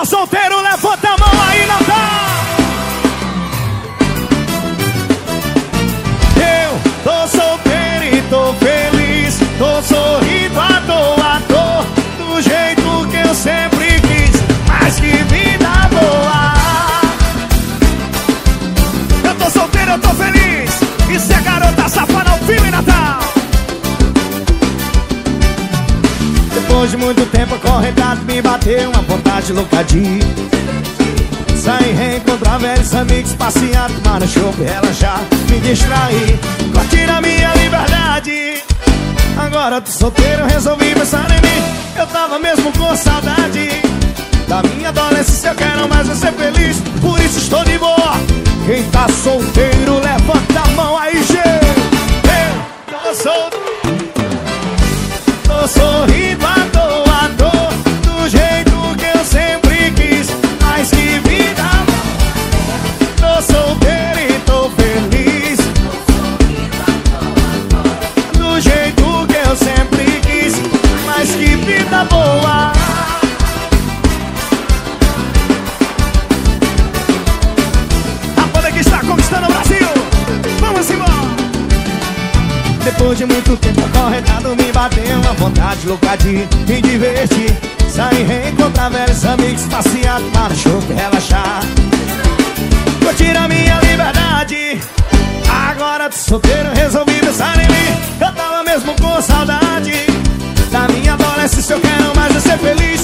solteiro, levanta a mão aí, Natal. Eu tô solteiro e tô feliz, tô sorrindo à toa, do jeito que eu sempre quis. Mas que vida boa. Eu tô solteiro, eu tô feliz. E se a garota safada ao filme, Natal. Depois de muito tempo acorrentado, me bateu uma vontade louca de sair, reencontrar velhos amigos, passear, tomar no chopp, relaxar, me distrair, curtir a minha liberdade. Agora eu tô solteiro, resolvi pensar em mim. Eu tava mesmo com saudade da minha adolescência, eu quero mais é ser feliz, por isso estou de boa. Quem tá solteiro, levanta a mão aí, gente. Eu tô solteiro, tô sorrindo à toa, do jeito que eu sempre quis. Mas que vida, tô solteiro e tô feliz, do jeito que eu sempre quis. Mas que vida boa. A banda que está conquistando o Brasil. Vamos embora. Depois de muito tempo acorrentado, me bateu uma vontade louca de me divertir, sair, reencontrar velhos amigos, passear, tomar chopp, relaxar, curtir a minha liberdade. Agora tô solteiro, resolvi pensar em mim. Eu tava mesmo com saudade da minha adolescência, eu quero mais é ser feliz,